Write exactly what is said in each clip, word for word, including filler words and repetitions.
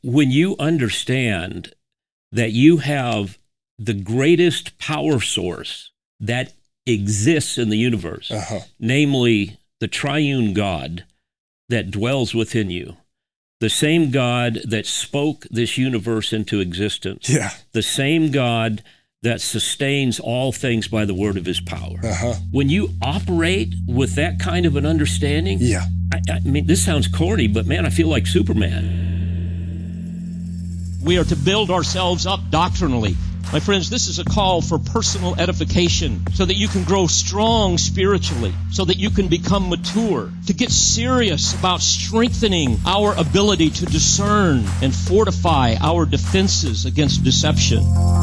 when you understand that you have the greatest power source that exists in the universe, uh-huh. namely the triune God that dwells within you, the same God that spoke this universe into existence, yeah. the same God that sustains all things by the word of his power. Uh-huh. When you operate with that kind of an understanding, yeah. I, I mean, this sounds corny, but man, I feel like Superman. We are to build ourselves up doctrinally. My friends, this is a call for personal edification so that you can grow strong spiritually, so that you can become mature, to get serious about strengthening our ability to discern and fortify our defenses against deception.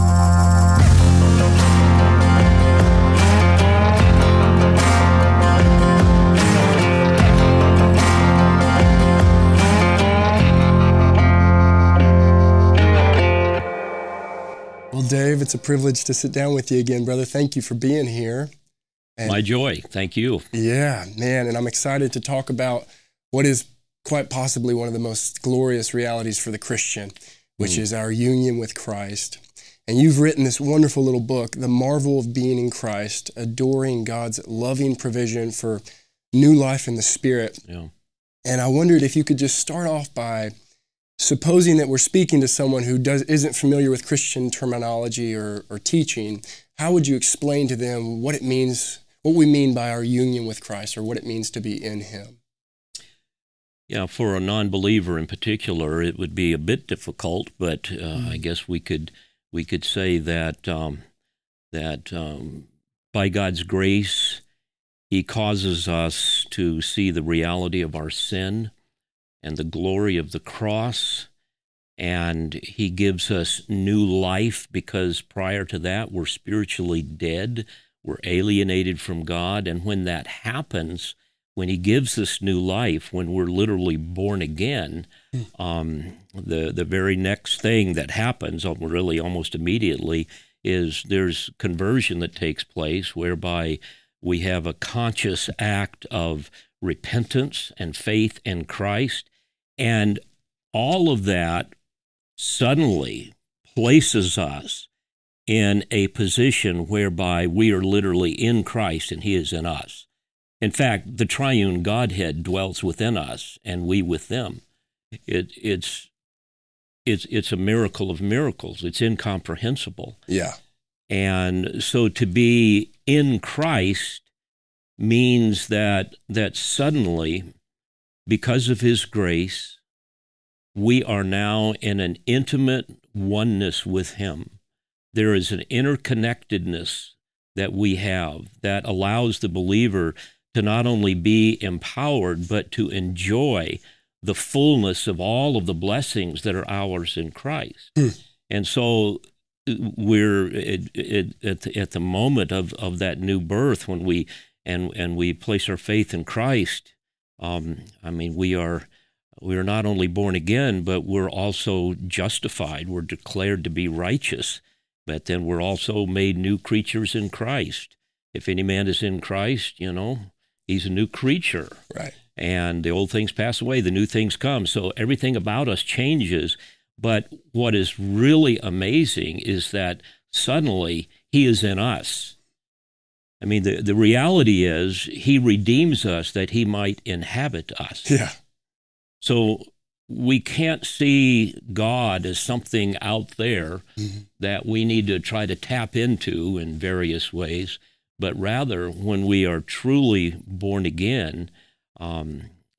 Well, Dave, it's a privilege to sit down with you again, brother. Thank you for being here. And my joy. Thank you. Yeah, man. And I'm excited to talk about what is quite possibly one of the most glorious realities for the Christian, which mm. is our union with Christ. And you've written this wonderful little book, The Marvel of Being in Christ, adoring God's loving provision for new life in the Spirit. Yeah. And I wondered if you could just start off by supposing that we're speaking to someone who does, isn't familiar with Christian terminology or, or teaching, how would you explain to them what it means, what we mean by our union with Christ, or what it means to be in him? Yeah, for a non-believer in particular, it would be a bit difficult, but uh, mm. I guess we could we could say that um, that um, by God's grace, he causes us to see the reality of our sin and the glory of the cross, and he gives us new life because prior to that, we're spiritually dead, we're alienated from God, and when that happens, when he gives us new life, when we're literally born again, um, the, the very next thing that happens, really almost immediately, is there's conversion that takes place whereby we have a conscious act of repentance and faith in Christ. And all of that suddenly places us in a position whereby we are literally in Christ and he is in us. In fact, the triune Godhead dwells within us and we with them. It, it's, it's, it's a miracle of miracles. It's incomprehensible. Yeah. And so to be in Christ means that that suddenly, because of his grace, we are now in an intimate oneness with him. There is an interconnectedness that we have that allows the believer to not only be empowered, but to enjoy the fullness of all of the blessings that are ours in Christ. Mm. And so we're at, at, the, at the moment of, of that new birth when we and and we place our faith in Christ. Um, I mean, we are we are not only born again, but we're also justified. We're declared to be righteous, but then we're also made new creatures in Christ. If any man is in Christ, you know, he's a new creature. Right. And the old things pass away, the new things come. So everything about us changes. But what is really amazing is that suddenly he is in us. I mean, the, the reality is he redeems us that he might inhabit us. Yeah. So we can't see God as something out there mm-hmm. that we need to try to tap into in various ways, but rather when we are truly born again, um,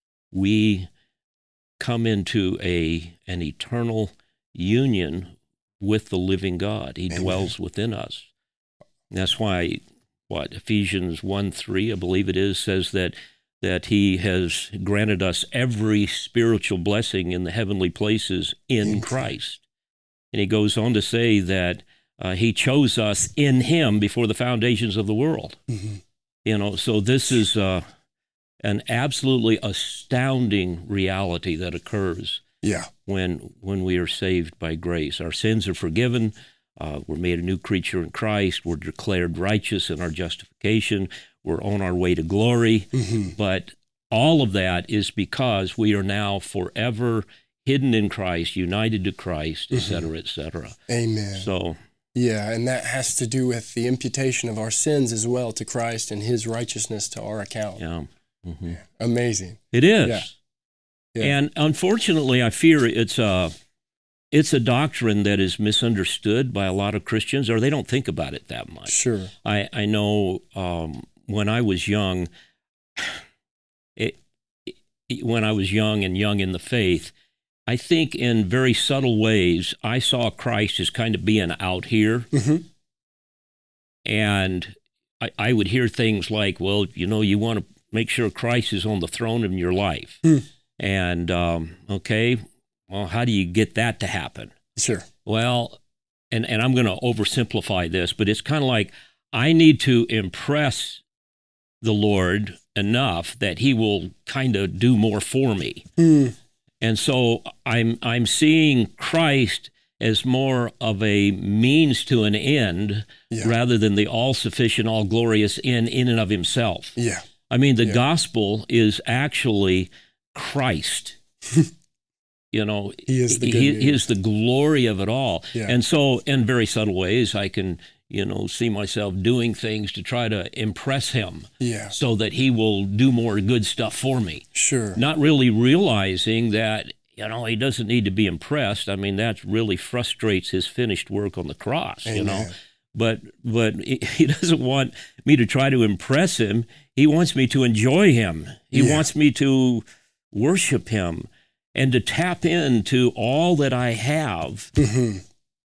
we come into a an eternal union with the living God. He Amen. Dwells within us. And that's why, what, Ephesians one three, I believe it is, says that that he has granted us every spiritual blessing in the heavenly places in Christ. And he goes on to say that uh, he chose us in him before the foundations of the world. Mm-hmm. You know, so this is uh, an absolutely astounding reality that occurs yeah. when when we are saved by grace. Our sins are forgiven. Uh, we're made a new creature in Christ. We're declared righteous in our justification. We're on our way to glory. Mm-hmm. But all of that is because we are now forever hidden in Christ, united to Christ, et cetera, et cetera. Amen. So, yeah, and that has to do with the imputation of our sins as well to Christ and his righteousness to our account. yeah. Mm-hmm. Amazing. It is. Yeah. Yeah. And unfortunately, I fear it's a, it's a doctrine that is misunderstood by a lot of Christians, or they don't think about it that much. Sure. I, I know um, when I was young, it, it, when I was young and young in the faith, I think in very subtle ways, I saw Christ as kind of being out here. Mm-hmm. And I, I would hear things like, well, you know, you want to make sure Christ is on the throne of your life. Mm. And, um, okay, well, how do you get that to happen? Sure. Well, and, and I'm going to oversimplify this, but it's kind of like I need to impress the Lord enough that he will kind of do more for me. Mm. And so I'm I'm seeing Christ as more of a means to an end Yeah. rather than the all-sufficient, all-glorious end in and of himself. Yeah. I mean, the Yeah. gospel is actually Christ. You know, He is the good he, news. he is the glory of it all. Yeah. And so in very subtle ways, I can, you know, see myself doing things to try to impress him Yeah. so that he will do more good stuff for me. Sure. Not really realizing that, you know, he doesn't need to be impressed. I mean, that really frustrates his finished work on the cross, you know. Amen. But but he doesn't want me to try to impress him. He wants me to enjoy him. He Yeah. wants me to worship him and to tap into all that I have Mm-hmm.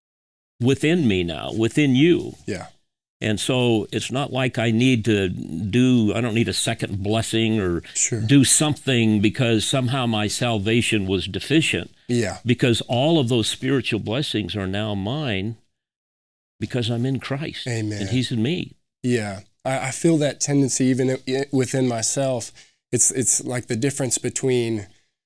within me now, within you. Yeah. And so it's not like I need to do, I don't need a second blessing or Sure. do something because somehow my salvation was deficient, Yeah. because all of those spiritual blessings are now mine because I'm in Christ. Amen. And he's in me. Yeah, I, I feel that tendency even i- within myself. It's it's like the difference between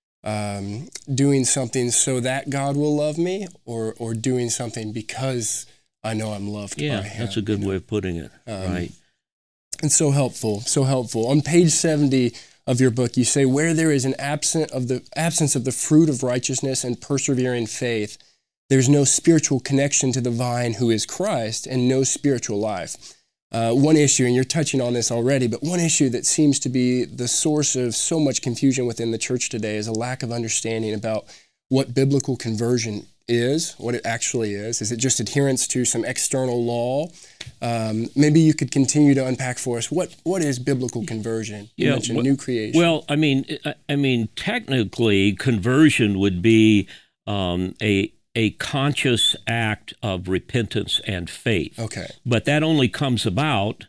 um, doing something so that God will love me, or or doing something because I know I'm loved Yeah, by Him. that's a good you know? way of putting it. Um, right. And so helpful, so helpful. On page seventy of your book, you say, "Where there is an absent of the absence of the fruit of righteousness and persevering faith, there's no spiritual connection to the vine who is Christ, and no spiritual life." Uh, one issue, and you're touching on this already, but one issue that seems to be the source of so much confusion within the church today is a lack of understanding about what biblical conversion is, what it actually is. Is it just adherence to some external law? Um, maybe you could continue to unpack for us what what is biblical conversion? You Yeah, mentioned wh- new creation. Well, I mean, I- I mean, technically, conversion would be um, a a conscious act of repentance and faith. okay, But that only comes about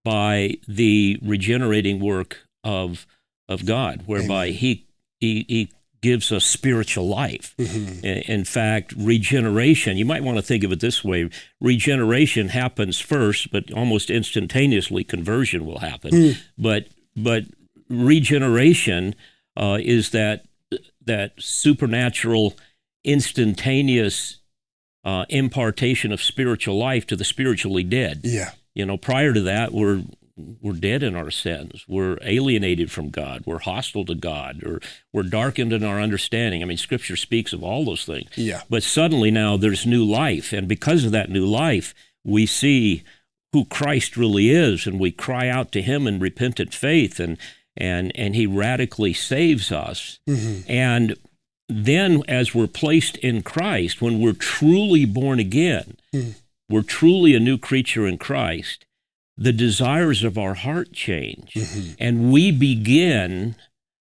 by the regenerating work of of God, whereby he, he he gives us spiritual life. Mhm. In in fact, regeneration, you might want to think of it this way: regeneration happens first, but almost instantaneously conversion will happen. Mm. But but regeneration uh, is that that supernatural, instantaneous uh, impartation of spiritual life to the spiritually dead. yeah, You know, prior to that, we're we're dead in our sins. We're alienated from God. We're hostile to God, or we're darkened in our understanding. I mean, Scripture speaks of all those things. yeah, But suddenly now there's new life, and because of that new life, we see who Christ really is, and we cry out to Him in repentant faith, and and and He radically saves us. Mhm. And then, as we're placed in Christ, when we're truly born again, Mm. we're truly a new creature in Christ, the desires of our heart change, Mhm. and we begin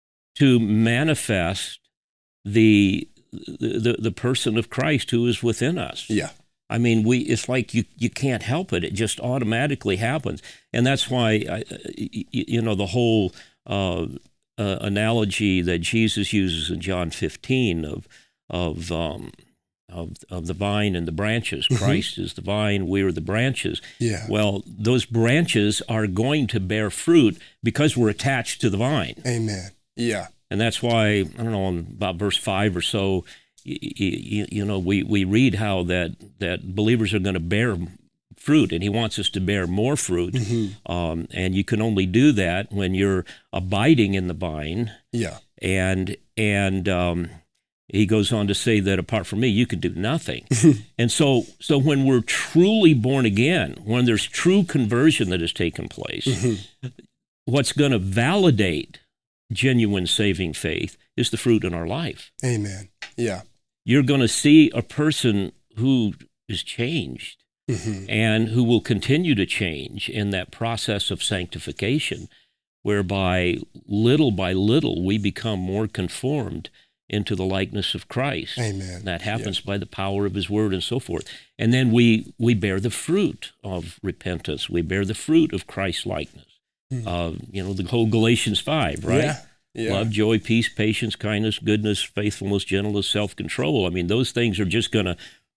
to manifest the, the the person of Christ who is within us. yeah, I mean, we it's like you you can't help it; it just automatically happens, and that's why I, you, you know the whole uh, uh, analogy that Jesus uses in John fifteen of of um, of of the vine and the branches. Mhm. Christ is the vine; we are the branches. yeah. Well, those branches are going to bear fruit because we're attached to the vine. Amen. Yeah, And that's why, I don't know, in about verse five or so, you, you, you know, we, we read how that, that believers are going to bear fruit, and he wants us to bear more fruit. Mhm. Um, and you can only do that when you're abiding in the vine. yeah, And, and um, he goes on to say that apart from me, you can do nothing. And so, so when we're truly born again, when there's true conversion that has taken place, mm-hmm. what's going to validate genuine saving faith is the fruit in our life. Amen. Yeah. You're going to see a person who is changed mm-hmm. and who will continue to change in that process of sanctification, whereby little by little we become more conformed into the likeness of Christ. Amen. That happens yeah. by the power of his word and so forth. And then we we bear the fruit of repentance. We bear the fruit of Christ likeness. Mm. Uh, you know, the whole Galatians five, right? Yeah. Yeah. Love, joy, peace, patience, kindness, goodness, faithfulness, gentleness, self-control. I mean, those things are just going to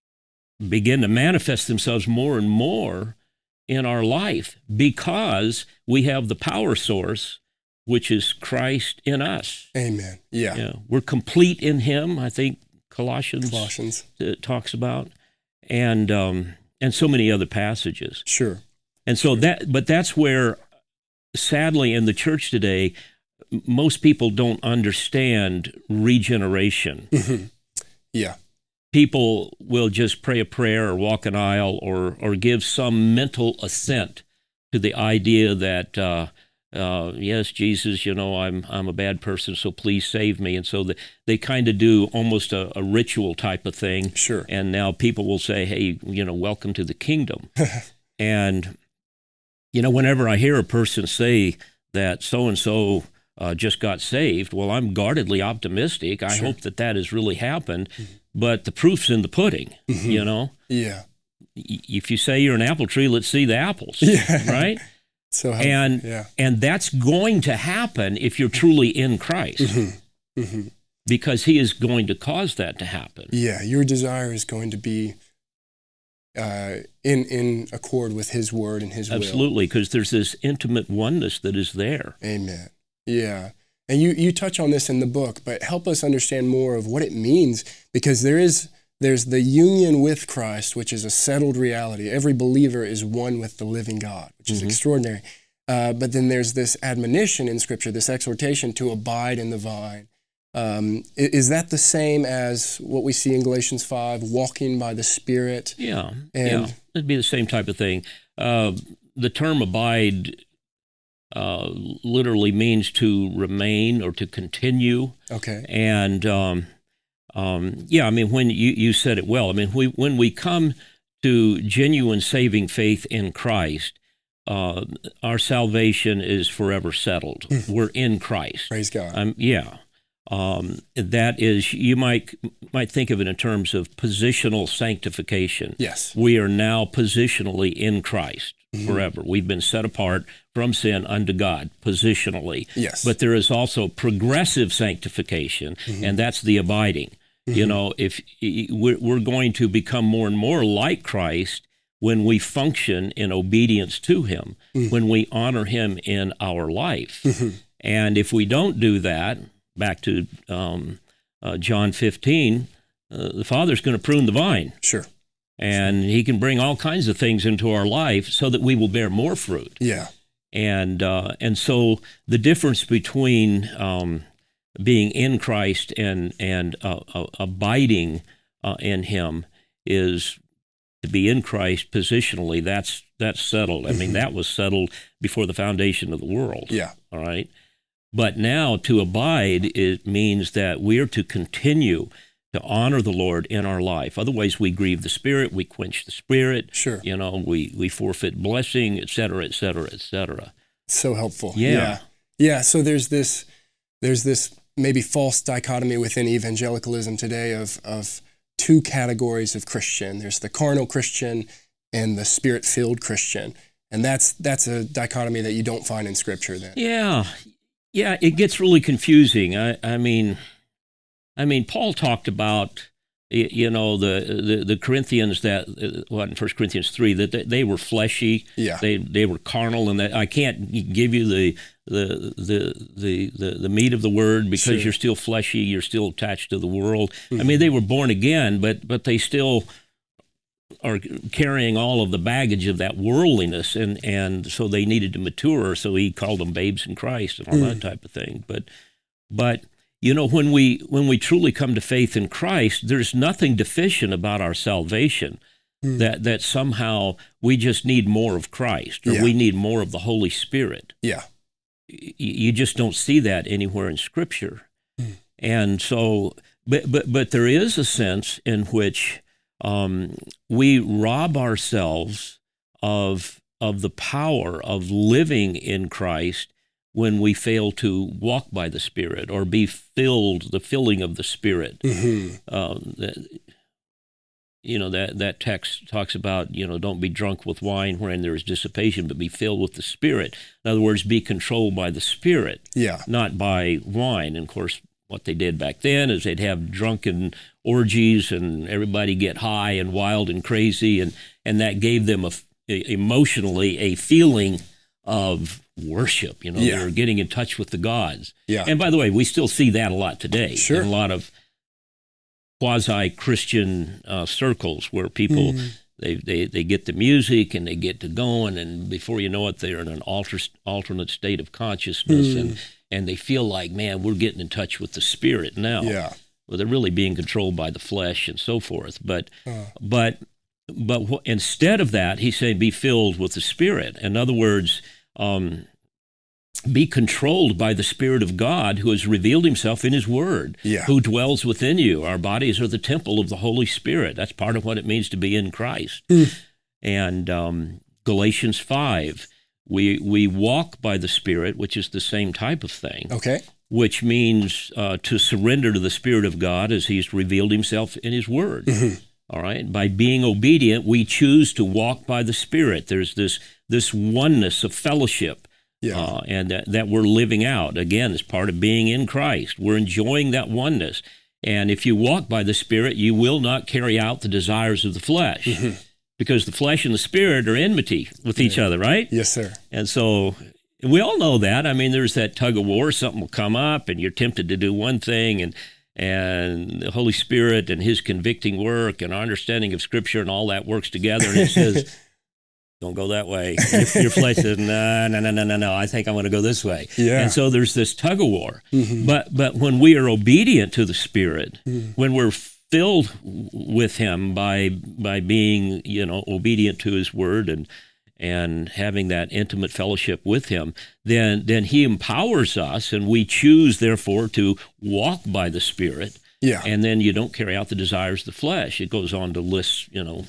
begin to manifest themselves more and more in our life because we have the power source, which is Christ in us. Amen. Yeah. Yeah. We're complete in him, I think Colossians, Colossians. Uh, talks about, and um, and so many other passages. Sure. And so sure. that, but that's where, sadly, in the church today, most people don't understand regeneration. Mm-hmm. Yeah. People will just pray a prayer or walk an aisle or or give some mental assent to the idea that, uh, uh, yes, Jesus, you know, I'm I'm a bad person, so please save me. And so the, they kind of do almost a, a ritual type of thing. Sure. And now people will say, hey, you know, welcome to the kingdom. And, you know, whenever I hear a person say that so-and-so Uh, just got saved, well, I'm guardedly optimistic. I Sure. hope that that has really happened, mm-hmm. but the proof's in the pudding, mm-hmm. you know? Yeah. Y- if you say you're an apple tree, let's see the apples, yeah. right? So helpful. And, yeah. and that's going to happen if you're truly in Christ, mm-hmm. Mm-hmm. because he is going to cause that to happen. Yeah, your desire is going to be uh, in, in accord with his word and his will. Absolutely, because there's this intimate oneness that is there. Amen. Yeah. And you, you touch on this in the book, but help us understand more of what it means, because there is there's the union with Christ, which is a settled reality. Every believer is one with the living God, which is mm-hmm. extraordinary. Uh, but then there's this admonition in Scripture, this exhortation to abide in the vine. Um, is that the same as what we see in Galatians five, walking by the Spirit? Yeah, and yeah. It'd be the same type of thing. Uh, the term abide Uh, literally means to remain or to continue. Okay. And um, um, yeah, I mean, when you, you said it well, I mean, we, when we come to genuine saving faith in Christ, uh, our salvation is forever settled. We're in Christ. Praise God. Um, yeah. Um, that is, you might might think of it in terms of positional sanctification. Yes. We are now positionally in Christ mm-hmm. forever. We've been set apart from sin unto God positionally. Yes. But there is also progressive sanctification, mm-hmm. and that's the abiding. Mm-hmm. You know, if we're going to become more and more like Christ when we function in obedience to him, mm-hmm. when we honor him in our life. Mm-hmm. And if we don't do that, back to um, uh, John fifteen, uh, the Father's going to prune the vine. Sure. And he can bring all kinds of things into our life so that we will bear more fruit. Yeah. And uh, and so the difference between um, being in Christ and and uh, uh, abiding uh, in him is to be in Christ positionally. That's that's settled. I mean, that was settled before the foundation of the world. Yeah. All right. But now to abide, it means that we are to continue to honor the Lord in our life. Otherwise, we grieve the Spirit, we quench the Spirit. Sure. You know, we, we forfeit blessing, et cetera, et cetera, et cetera. So helpful. Yeah. yeah. Yeah. So there's this, there's this maybe false dichotomy within evangelicalism today of, of two categories of Christian. There's the carnal Christian and the Spirit-filled Christian. And that's, that's a dichotomy that you don't find in Scripture then. Yeah. Yeah, it gets really confusing. I, I mean, I mean, Paul talked about, you know, the the, the Corinthians that, what, in First Corinthians three, that they, they were fleshy, yeah. they they were carnal, and that I can't give you the the the the the, the meat of the word because sure. you're still fleshy, you're still attached to the world. Mm-hmm. I mean, they were born again, but but they still are carrying all of the baggage of that worldliness, and, and so they needed to mature, so he called them babes in Christ and all mm. that type of thing. But, but you know, when we when we truly come to faith in Christ, there's nothing deficient about our salvation. Mm. That that somehow we just need more of Christ, or yeah. we need more of the Holy Spirit. Yeah, y- you just don't see that anywhere in Scripture. Mm. And so, but but but there is a sense in which um, we rob ourselves of of the power of living in Christ when we fail to walk by the Spirit or be filled, the filling of the Spirit. Mm-hmm. Um, that, you know, that, that text talks about, you know, don't be drunk with wine wherein there is dissipation, but be filled with the Spirit. In other words, be controlled by the Spirit, yeah. not by wine. And of course, what they did back then is they'd have drunken orgies and everybody get high and wild and crazy, and, and that gave them a, a, emotionally a feeling of worship. You know, yeah. they were getting in touch with the gods. Yeah. And by the way, we still see that a lot today. Sure. In a lot of quasi-Christian uh, circles where people, mm. they, they, they get the music and they get to going, and before you know it, they're in an alter, alternate state of consciousness, mm. and, and they feel like, man, we're getting in touch with the Spirit now. Yeah. Well, they're really being controlled by the flesh and so forth. But, uh. but, but wh- instead of that, he's saying be filled with the Spirit. In other words, um, be controlled by the Spirit of God, who has revealed himself in his Word, yeah. who dwells within you. Our bodies are the temple of the Holy Spirit. That's part of what it means to be in Christ. Mm. And um, Galatians five, we we walk by the Spirit, which is the same type of thing. Okay. Which means uh, to surrender to the Spirit of God as he's revealed himself in his Word. Mm-hmm. All right? By being obedient, we choose to walk by the Spirit. There's this this oneness of fellowship. Yeah. Uh, and that, that we're living out, again, as part of being in Christ. We're enjoying that oneness. And if you walk by the Spirit, you will not carry out the desires of the flesh, mm-hmm. because the flesh and the Spirit are enmity with each yeah. other, right? Yes, sir. And so we all know that. I mean, there's that tug of war. Something will come up, and you're tempted to do one thing, and and the Holy Spirit and his convicting work and our understanding of Scripture and all that works together, and it says, don't go that way. Your, your flesh says, no, no, no, no, no, no, I think I'm going to go this way. Yeah. And so there's this tug of war. Mm-hmm. But but when we are obedient to the Spirit, mm-hmm. when we're filled with him by by being, you know, obedient to his Word and and having that intimate fellowship with him, then then he empowers us, and we choose, therefore, to walk by the Spirit. Yeah. And then you don't carry out the desires of the flesh. It goes on to list, you know,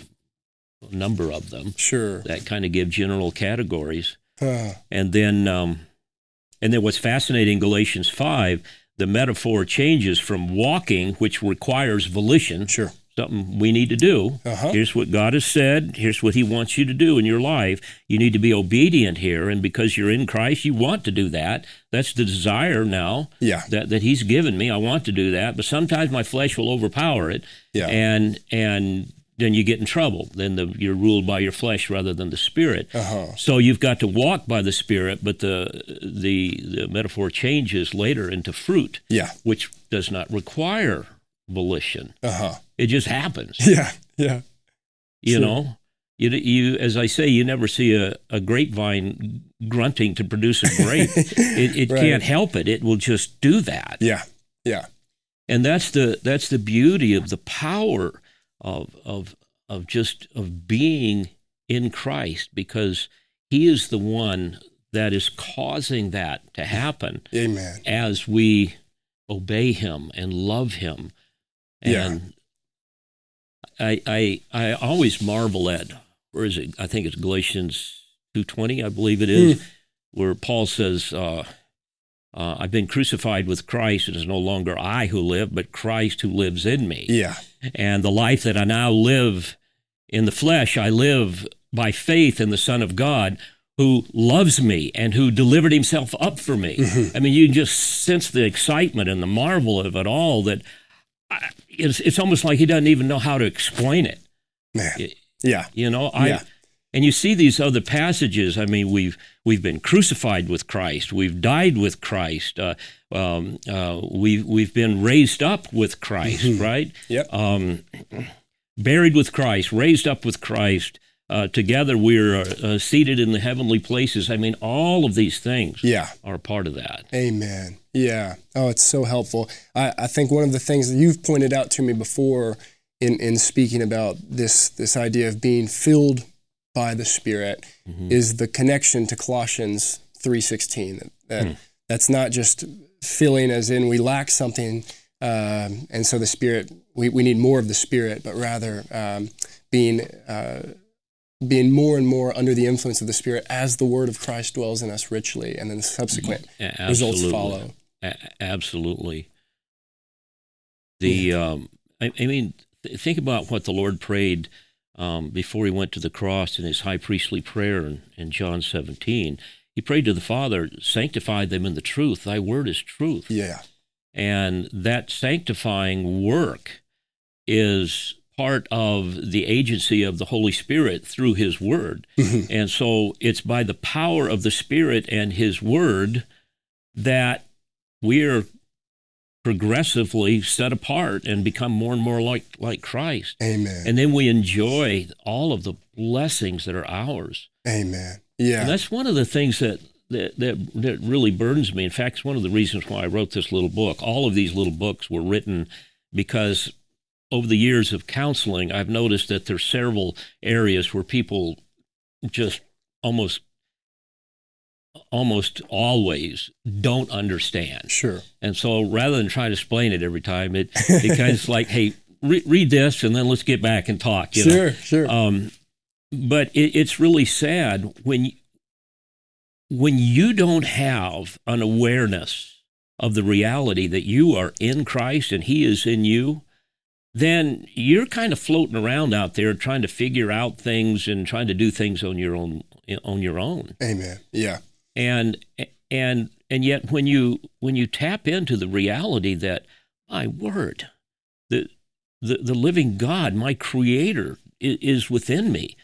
a number of them. Sure. That kind of give general categories. Uh. And then um, and then what's fascinating in Galatians five, the metaphor changes from walking, which requires volition, sure. something we need to do. Uh-huh. Here's what God has said. Here's what he wants you to do in your life. You need to be obedient here, and because you're in Christ, you want to do that. That's the desire now yeah. that, that he's given me. I want to do that, but sometimes my flesh will overpower it, yeah. and and then you get in trouble. Then the, you're ruled by your flesh rather than the Spirit. Uh-huh. So you've got to walk by the Spirit, but the the the metaphor changes later into fruit, yeah. which does not require volition. Uh-huh. It just happens. Yeah, yeah. You sure. know, you you as I say, you never see a, a grapevine grunting to produce a grape. it it right. can't help it. It will just do that. Yeah, yeah. And that's the that's the beauty of the power of of of just of being in Christ, because he is the one that is causing that to happen. Amen. As we obey him and love him. And yeah. I I I always marvel at, where is it? I think it's Galatians two twenty, I believe it is, mm. where Paul says, uh, uh, I've been crucified with Christ. It is no longer I who live, but Christ who lives in me. Yeah. And the life that I now live in the flesh, I live by faith in the Son of God, who loves me and who delivered himself up for me. Mm-hmm. I mean, you just sense the excitement and the marvel of it all, that I, it's, it's almost like he doesn't even know how to explain it. Man. Yeah. You know, I, yeah. and you see these other passages. I mean, we've we've been crucified with Christ. We've died with Christ. Uh, um, uh, we've we've been raised up with Christ, mm-hmm. right? Yep. Um, buried with Christ, raised up with Christ, Uh, together we're uh, seated in the heavenly places. I mean, all of these things Yeah. are a part of that. Amen. Yeah. Oh, it's so helpful. I, I think one of the things that you've pointed out to me before in, in speaking about this this idea of being filled by the Spirit Mm-hmm. is the connection to Colossians three sixteen. That, that Hmm. That's not just filling as in we lack something, um, and so the Spirit, we, we need more of the Spirit, but rather um, being uh, being more and more under the influence of the Spirit as the Word of Christ dwells in us richly, and then the subsequent A- results absolutely. follow. A- absolutely. The um, I, I mean, th- think about what the Lord prayed um, before he went to the cross in his high priestly prayer in, in John seventeen. He prayed to the Father, sanctify them in the truth. Thy word is truth. Yeah. And that sanctifying work is part of the agency of the Holy Spirit through his word. Mhm. And so it's by the power of the Spirit and his word that we're progressively set apart and become more and more like, like Christ. Amen. And then we enjoy all of the blessings that are ours. Amen. Yeah. And that's one of the things that, that, that, that really burdens me. In fact, it's one of the reasons why I wrote this little book. All of these little books were written because over the years of counseling, I've noticed that there's several areas where people just almost almost always don't understand. Sure. And so rather than try to explain it every time, it, it kind of like, hey, re- read this and then let's get back and talk. You Sure, know? sure. Um, but it, it's really sad when, when you don't have an awareness of the reality that you are in Christ and he is in you, then you're kind of floating around out there trying to figure out things and trying to do things on your own, on your own. Amen. Yeah. And and and yet when you when you tap into the reality that my word, the the, the living God, my creator is, is within me,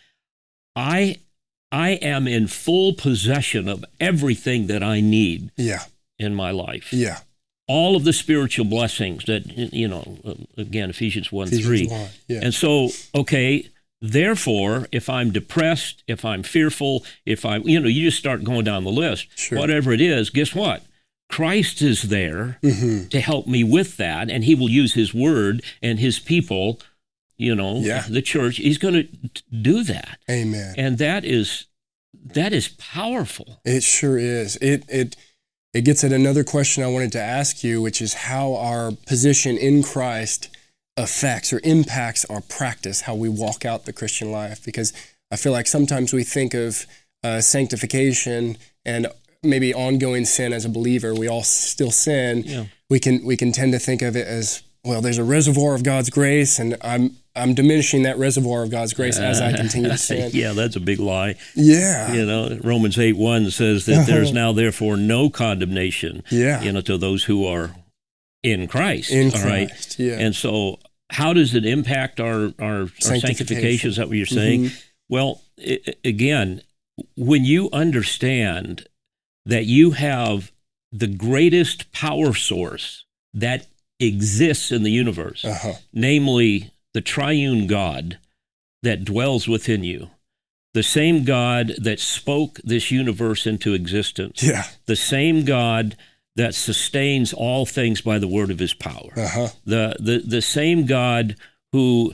I I am in full possession of everything that I need Yeah. in my life. Yeah. All of the spiritual blessings that, you know, again, Ephesians one Ephesians three. one, yeah. And so, okay, therefore, if I'm depressed, if I'm fearful, if I'm, you know, you just start going down the list, Sure. whatever it is, guess what? Christ is there Mhm. to help me with that, and he will use his word and his people, you know, Yeah. the church. He's going to do that. Amen. And that is, that is powerful. It sure is. It it it gets at another question I wanted to ask you, which is how our position in Christ affects or impacts our practice, how we walk out the Christian life. Because I feel like sometimes we think of uh, sanctification and maybe ongoing sin as a believer. We all still sin. Yeah. We can we can tend to think of it as, well, there's a reservoir of God's grace, and I'm I'm diminishing that reservoir of God's grace as I continue to sin. Yeah, that's a big lie. Yeah. You know, Romans eight one says that there's now therefore no condemnation, Yeah. you know, to those who are in Christ. In all right? Christ, yeah. And so how does it impact our, our, our sanctification? Is that what you're saying? Mhm. Well, I again, when you understand that you have the greatest power source that exists in the universe, Uh-huh. namely the triune God that dwells within you, the same God that spoke this universe into existence, Yeah. the same God that sustains all things by the word of his power, Uh-huh. the, the, the same God who,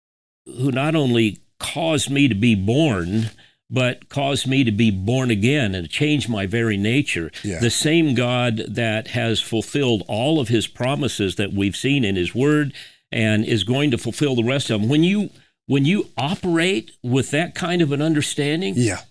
who not only caused me to be born, but caused me to be born again and change my very nature. Yeah. The same God that has fulfilled all of his promises that we've seen in his word and is going to fulfill the rest of them. When you when you operate with that kind of an understanding, Yeah.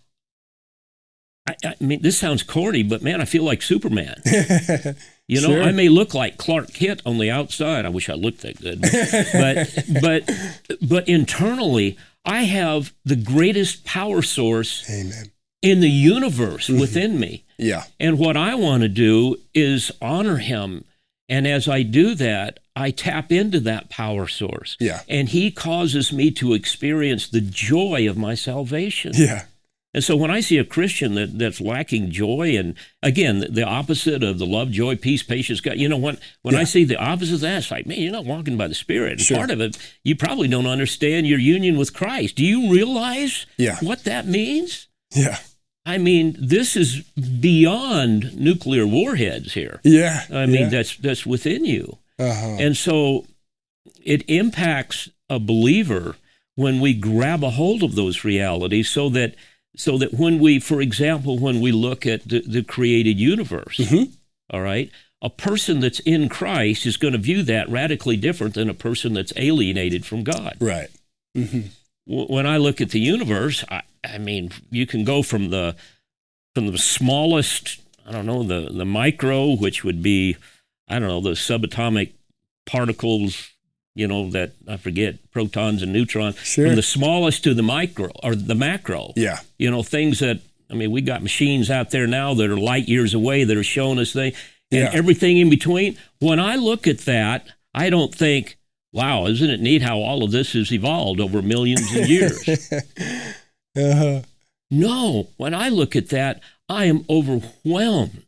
I, I mean, this sounds corny, but man, I feel like Superman. You know, Sure. I may look like Clark Kent on the outside. I wish I looked that good. But but but internally, I have the greatest power source Amen. in the universe within me. Yeah. And what I want to do is honor him. And as I do that, I tap into that power source. Yeah. And he causes me to experience the joy of my salvation. Yeah. And so when I see a Christian that, that's lacking joy, and again, the, the opposite of the love, joy, peace, patience, God, you know, when, when Yeah. I see the opposite of that, it's like, man, you're not walking by the Spirit. And Sure. part of it, you probably don't understand your union with Christ. Do you realize Yeah. what that means? Yeah. I mean, this is beyond nuclear warheads here. Yeah. I mean, yeah. that's that's within you. Uh-huh. And so it impacts a believer when we grab a hold of those realities so that so that when we, for example, when we look at the, the created universe, Mhm. all right, a person that's in Christ is going to view that radically different than a person that's alienated from God. Right. hmm W- When I look at the universe, I, I mean, you can go from the from the smallest, I don't know, the, the micro, which would be, I don't know, the subatomic particles, you know, that I forget, protons and neutrons, Sure. from the smallest to the micro or the macro. Yeah. You know, things that, I mean, we got machines out there now that are light years away that are showing us things, and Yeah. everything in between. When I look at that, I don't think, wow, isn't it neat how all of this has evolved over millions of years? uh-huh. No, when I look at that, I am overwhelmed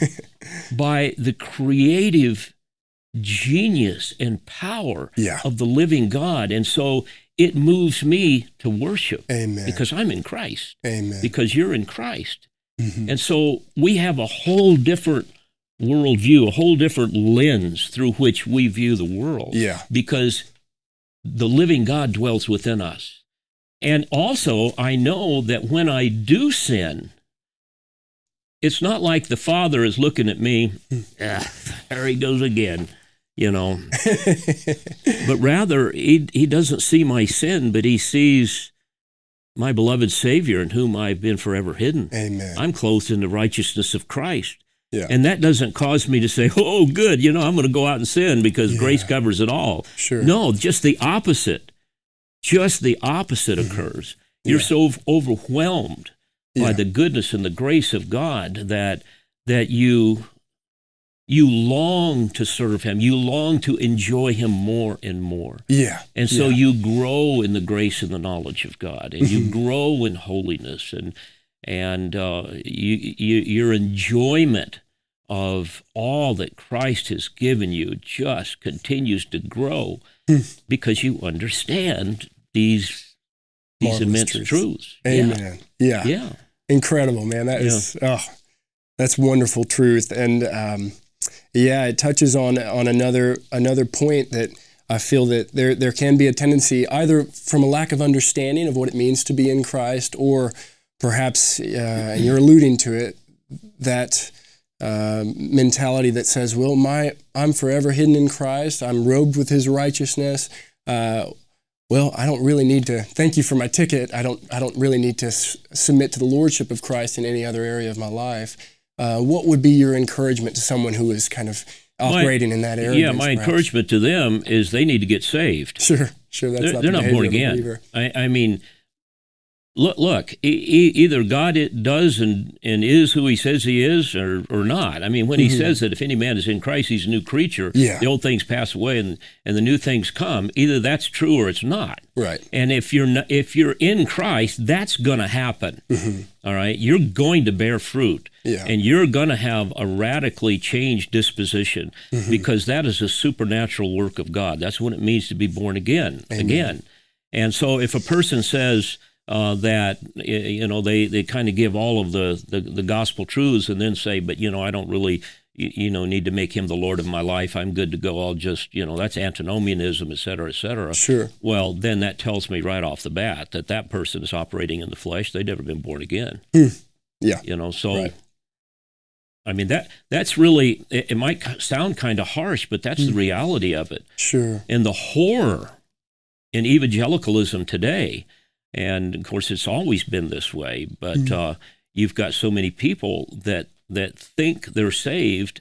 by the creative genius and power Yeah. of the living God. And so it moves me to worship Amen. because I'm in Christ, Amen. because you're in Christ. Mhm. And so we have a whole different worldview, a whole different lens through which we view the world. Yeah. Because the living God dwells within us. And also, I know that when I do sin, it's not like the Father is looking at me, ah, there he goes again, you know. But rather, he, he doesn't see my sin, but he sees my beloved Savior in whom I've been forever hidden. Amen. I'm clothed in the righteousness of Christ. Yeah. And that doesn't cause me to say, oh, good, you know, I'm going to go out and sin because Yeah. grace covers it all. Sure. No, just the opposite. Just the opposite occurs. You're Yeah. so overwhelmed by Yeah. the goodness and the grace of God that that you you long to serve him. You long to enjoy him more and more. Yeah. And so Yeah. you grow in the grace and the knowledge of God, and you grow in holiness, and and uh, you, you, your enjoyment of all that Christ has given you just continues to grow because you understand these these Marvelous immense truths. truths. Amen. Yeah. Yeah. Yeah. Incredible, man. That is, oh, that's wonderful truth. And um, yeah, it touches on on another another point that I feel that there there can be a tendency either from a lack of understanding of what it means to be in Christ, or perhaps, uh, and you're alluding to it, that uh, mentality that says, well, my I'm forever hidden in Christ. I'm robed with his righteousness. Uh, well, I don't really need to, thank you for my ticket. I don't I don't really need to s- submit to the lordship of Christ in any other area of my life. Uh, what would be your encouragement to someone who is kind of operating My- in that area? Yeah, my encouragement to them is they need to get saved. Sure, sure. That's They're, not they're the not born behavior of a again. believer. I, I mean, look, look. E- e- either God it does and, and is who He says He is, or or not. I mean, when He Mhm. says that if any man is in Christ, he's a new creature. Yeah. The old things pass away, and and the new things come. Either that's true or it's not. Right. And if you're not, if you're in Christ, that's going to happen. All right, you're going to bear fruit. Yeah. And you're going to have a radically changed disposition Mm-hmm. because that is a supernatural work of God. That's what it means to be born again. Amen. Again. And so if a person says uh, that, y- you know, they, they kind of give all of the, the, the gospel truths and then say, but, you know, I don't really, y- you know, need to make him the Lord of my life. I'm good to go. I'll just, you know, that's antinomianism, et cetera, et cetera. Sure. Well, then that tells me right off the bat that that person is operating in the flesh. They've never been born again. Yeah. You know, so... Right. I mean, that that's really, it, it might sound kind of harsh, but that's the reality of it. Sure. And the horror in evangelicalism today, and of course it's always been this way, but uh, you've got so many people that, that think they're saved,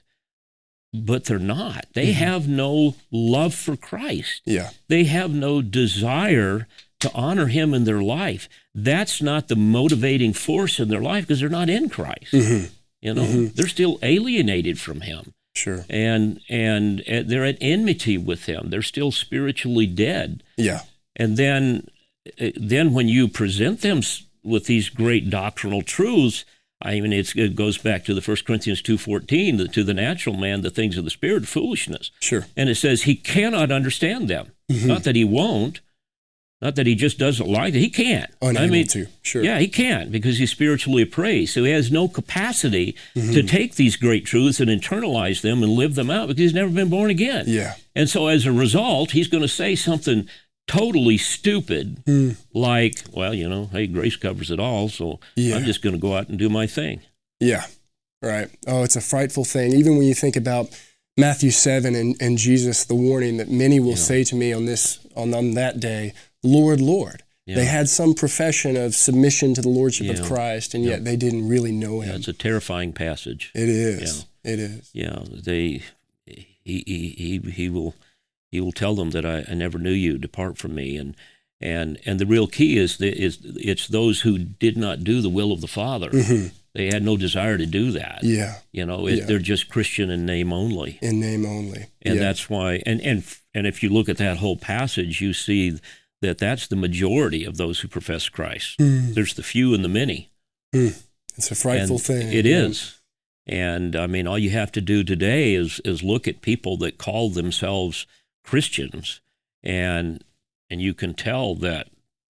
but they're not. They have no love for Christ. Yeah. They have no desire to honor him in their life. That's not the motivating force in their life because they're not in Christ. Mhm. You know, Mhm. they're still alienated from him, Sure. and and uh, they're at enmity with him. They're still spiritually dead. Yeah. And then, uh, then when you present them s- with these great doctrinal truths. I mean, it's, it goes back to the First Corinthians two fourteen, the, to the natural man, the things of the Spirit are foolishness. Sure. And it says he cannot understand them. Mm-hmm. Not that he won't, not that he just doesn't like it. He can't. Unable I mean, to, sure. Yeah, he can't because he's spiritually appraised. So he has no capacity mm-hmm. to take these great truths and internalize them and live them out because he's never been born again. Yeah. And so as a result, he's going to say something totally stupid, mm. like, well, you know, hey, grace covers it all, so yeah. I'm just going to go out and do my thing. Yeah, right. Oh, it's a frightful thing. Even when you think about Matthew seven and, and Jesus, the warning that many will yeah. say to me on this on, on that day, Lord, Lord. Yeah. They had some profession of submission to the Lordship yeah. of Christ, and yet yeah. they didn't really know Him. Yeah, it's a terrifying passage. It is. Yeah. It is. Yeah, they, he, he, he, he will... He will tell them that I, I never knew you, depart from me. And and and the real key is, the, is it's those who did not do the will of the Father. Mm-hmm. They had no desire to do that. Yeah. You know, it, yeah. they're just Christian in name only. In name only. And yeah. that's why, and, and, and if you look at that whole passage, you see that that's the majority of those who profess Christ. Mm. There's the few and the many. Mm. It's a frightful and thing. It yeah. is. And, I mean, all you have to do today is is look at people that call themselves Christians, and and you can tell that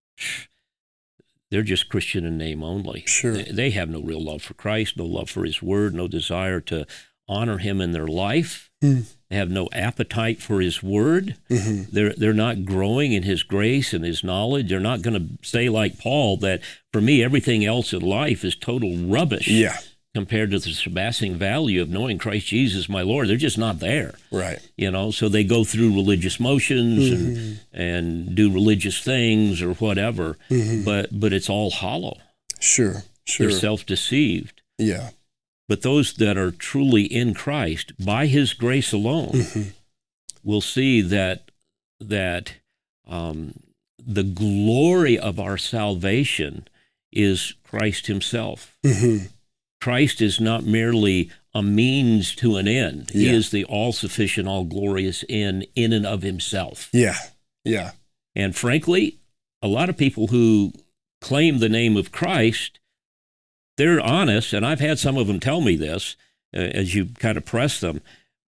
they're just Christian in name only. Sure. They, they have no real love for Christ, no love for His Word, no desire to honor Him in their life. Mm. They have no appetite for His Word. Mm-hmm. They're they're not growing in His grace and His knowledge. They're not going to say like Paul that, for me, everything else in life is total rubbish. Yeah. Compared to the surpassing value of knowing Christ Jesus, my Lord. They're just not there. Right. You know, so they go through religious motions mm-hmm. and and do religious things or whatever, mm-hmm. but but it's all hollow. Sure, sure. They're self-deceived. Yeah. But those that are truly in Christ, by His grace alone, mm-hmm. will see that that um, the glory of our salvation is Christ Himself. Mm-hmm. Christ is not merely a means to an end. He yeah. is the all-sufficient, all-glorious end in and of Himself. Yeah, yeah. And frankly, a lot of people who claim the name of Christ, they're honest, and I've had some of them tell me this, uh, as you kind of press them.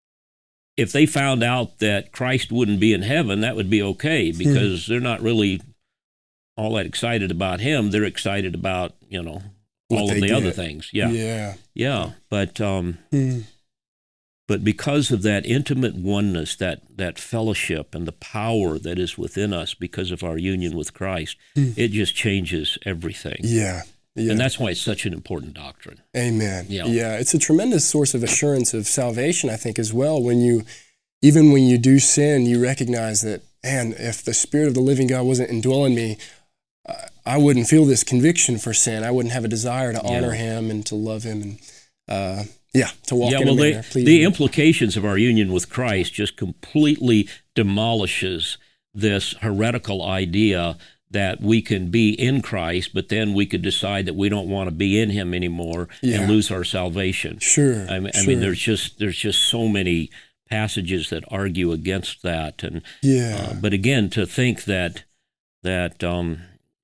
If they found out that Christ wouldn't be in heaven, that would be okay, because hmm. they're not really all that excited about Him. They're excited about, you know, all what of the did. other things. Yeah. Yeah. Yeah. But um, hmm. but because of that intimate oneness, that that fellowship and the power that is within us because of our union with Christ, hmm. it just changes everything. Yeah. Yeah. And that's why it's such an important doctrine. Amen. Yeah. Yeah. It's a tremendous source of assurance of salvation, I think, as well. When you, even when you do sin, you recognize that, man, if the Spirit of the living God wasn't indwelling me, I wouldn't feel this conviction for sin. I wouldn't have a desire to honor yeah. Him and to love Him and, uh, yeah, to walk yeah, in well, a manner. They, the implications of our union with Christ just completely demolishes this heretical idea that we can be in Christ, but then we could decide that we don't want to be in Him anymore yeah. and lose our salvation. Sure. I mean, sure. I mean, there's just there's just so many passages that argue against that. And yeah. Uh, but again, to think that that um,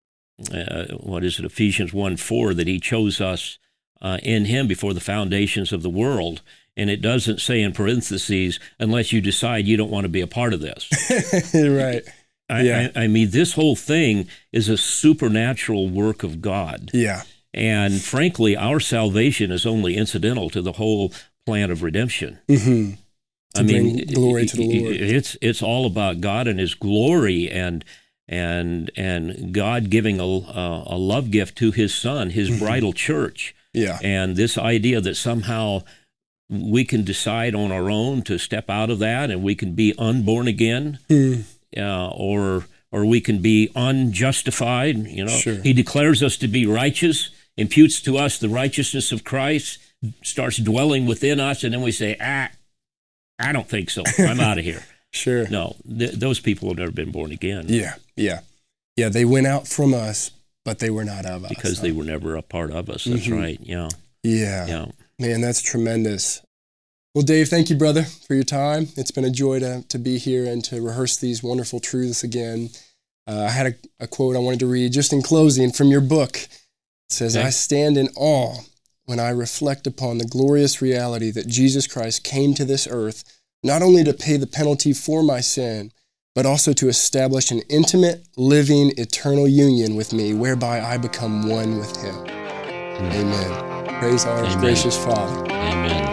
uh, what is it, Ephesians one four, that He chose us uh, in Him before the foundations of the world. And it doesn't say in parentheses, unless you decide you don't want to be a part of this. Right. I, yeah. I, I mean, this whole thing is a supernatural work of God. Yeah. And frankly, our salvation is only incidental to the whole plan of redemption. Mm-hmm. I mean, glory to the Lord. It's it's all about God and His glory, and and and God giving a a love gift to His Son, His mm-hmm. bridal church. Yeah. And this idea that somehow we can decide on our own to step out of that, and we can be unborn again, mm. uh, or or we can be unjustified. You know, sure. He declares us to be righteous, imputes to us the righteousness of Christ, starts dwelling within us, and then we say, ah, I don't think so. I'm out of here. Sure. No, th- those people have never been born again. Yeah, yeah. Yeah, they went out from us, but they were not of us. Because they were never a part of us. That's mm-hmm. right, yeah. Yeah. Yeah. Man, that's tremendous. Well, Dave, thank you, brother, for your time. It's been a joy to, to be here and to rehearse these wonderful truths again. Uh, I had a, a quote I wanted to read just in closing from your book, It says, Okay. I stand in awe when I reflect upon the glorious reality that Jesus Christ came to this earth not only to pay the penalty for my sin, but also to establish an intimate, living, eternal union with me, whereby I become one with him. Mm. Amen. Praise our Amen. gracious Father. Amen.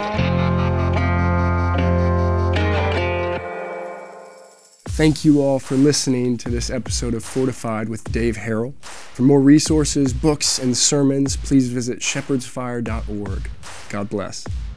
Thank you all for listening to this episode of Fortified with Dave Harrell. For more resources, books, and sermons, please visit shepherds fire dot org. God bless.